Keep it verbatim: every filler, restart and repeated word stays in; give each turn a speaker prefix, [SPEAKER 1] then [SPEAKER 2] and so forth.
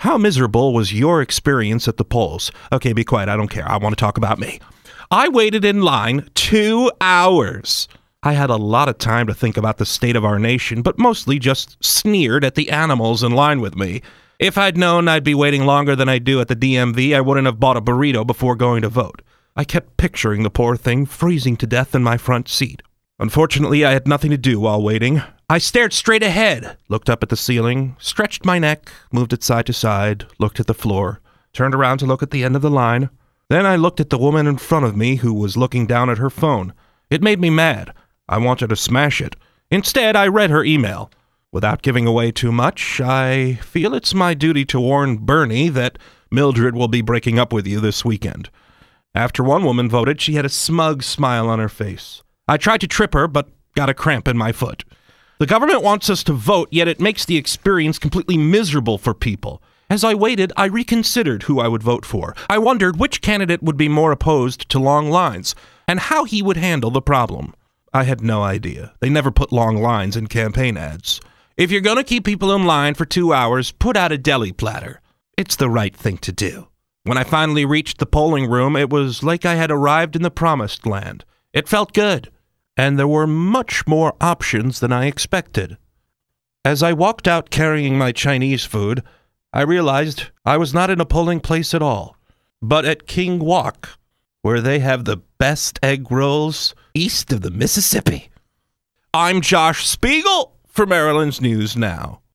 [SPEAKER 1] How miserable was your experience at the polls? Okay, be quiet. I don't care. I want to talk about me. I waited in line two hours. I had a lot of time to think about the state of our nation, but mostly just sneered at the animals in line with me. If I'd known I'd be waiting longer than I do at the D M V, I wouldn't have bought a burrito before going to vote. I kept picturing the poor thing freezing to death in my front seat. Unfortunately, I had nothing to do while waiting. I stared straight ahead, looked up at the ceiling, stretched my neck, moved it side to side, looked at the floor, turned around to look at the end of the line. Then I looked at the woman in front of me who was looking down at her phone. It made me mad. I wanted to smash it. Instead, I read her email. Without giving away too much, I feel it's my duty to warn Bernie that Mildred will be breaking up with you this weekend. After one woman voted, she had a smug smile on her face. I tried to trip her, but got a cramp in my foot. The government wants us to vote, yet it makes the experience completely miserable for people. As I waited, I reconsidered who I would vote for. I wondered which candidate would be more opposed to long lines, and how he would handle the problem. I had no idea. They never put long lines in campaign ads. If you're going to keep people in line for two hours, put out a deli platter. It's the right thing to do. When I finally reached the polling room, it was like I had arrived in the promised land. It felt good, and there were much more options than I expected. As I walked out carrying my Chinese food, I realized I was not in a polling place at all, but at King Wok, where they have the best egg rolls east of the Mississippi. I'm Josh Spiegel for Maryland's News Now.